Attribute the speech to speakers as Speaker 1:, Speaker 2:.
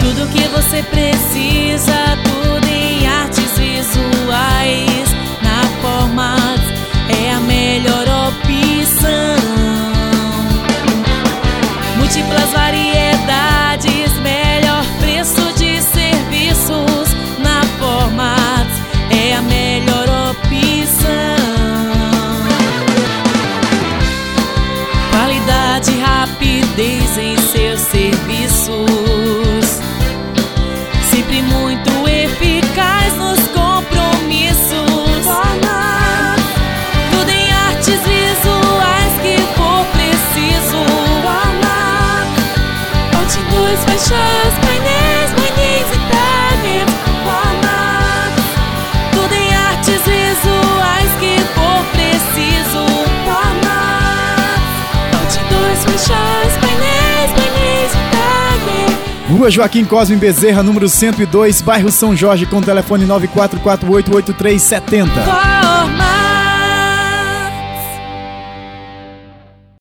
Speaker 1: Tudo que você precisa, tudo em artes visuais. Na Formats é a melhor opção. Múltiplas variedades, melhor preço de serviços. Na Formats é a melhor opção. Qualidade e rapidez em seus serviços, sempre muito eficaz nos compromissos. Formats, tudo em artes visuais que for preciso. Formats, outdoors, faixas, painéis e tablets. Formats, tudo em artes visuais que for preciso. Formats, outdoors, faixas, painéis e tablets.
Speaker 2: Rua Joaquim Cosme Bezerra, número 102, bairro São Jorge, com telefone 94488370.